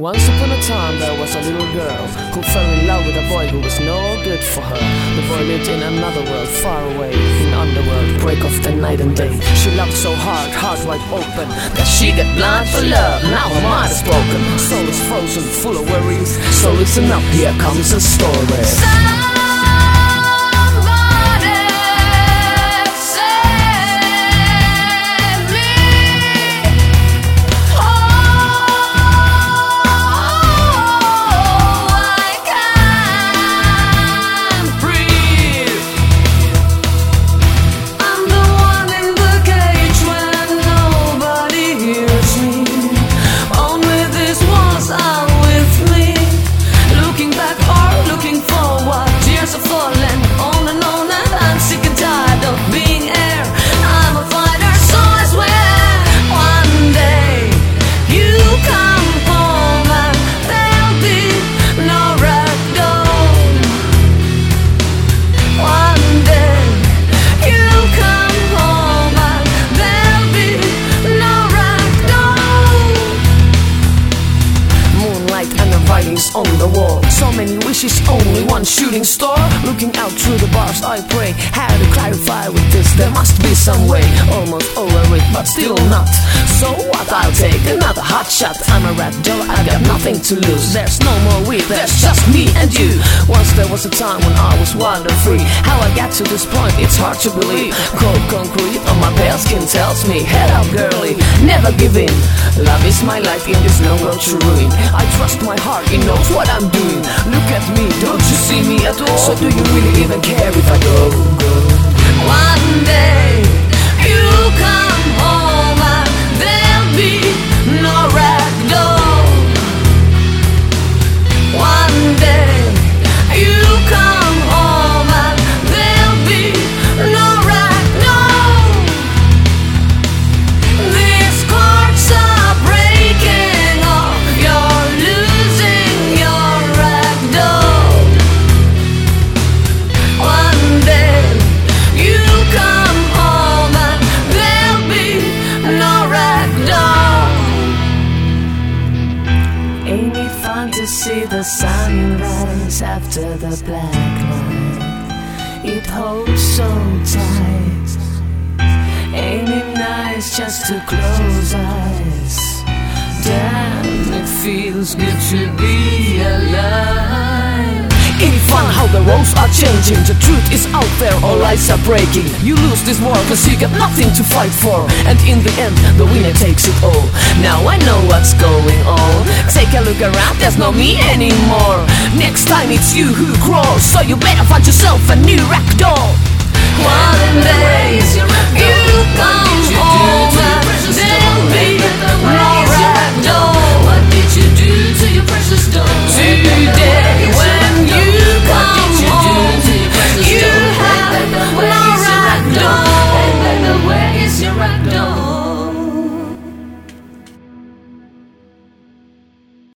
Once upon a time there was a little girl who fell in love with a boy who was no good for her. The boy lived in another world, far away, in underworld, break of the night and day. She loved so hard, heart wide open, that she got blind for love. Now her mind is broken, soul is frozen, full of worries. So listen up, here comes a story. On the wall, so many wishes, only one shooting star. Looking out through the bars, I pray. How to clarify with this? There must be some way. Almost over it, but still not. So what? I'll take another hot shot. I'm a rat Joe, I got nothing to lose. There's no more we, there's just me and you. Once there was a time when I was wild and free. How I got to this point, it's hard to believe. Cold concrete on my pale skin tells me, head up girlie, never give in. Love is my life in this long road to ruin. I trust my heart, it knows what I'm doing. Look at me, don't you see me at all? So do you really even care if I go? One day you come home and there'll be no ragdoll. One day you come home and there'll be no ragdoll. These chords are breaking off, you're losing your ragdoll. One day you come home and there'll be no ragdoll. Ain't it fun to see the sunrise after the black night? It holds so tight. Ain't it nice just to close eyes? Damn, it feels good to be alive. Ain't it fun how the roles are changing? The truth is out there, all lies are breaking. You lose this war cause you got nothing to fight for. And in the end, the winner takes it all. Now I know what's going on. Take a look around, there's no me anymore. Next time it's you who crawls, so you better find yourself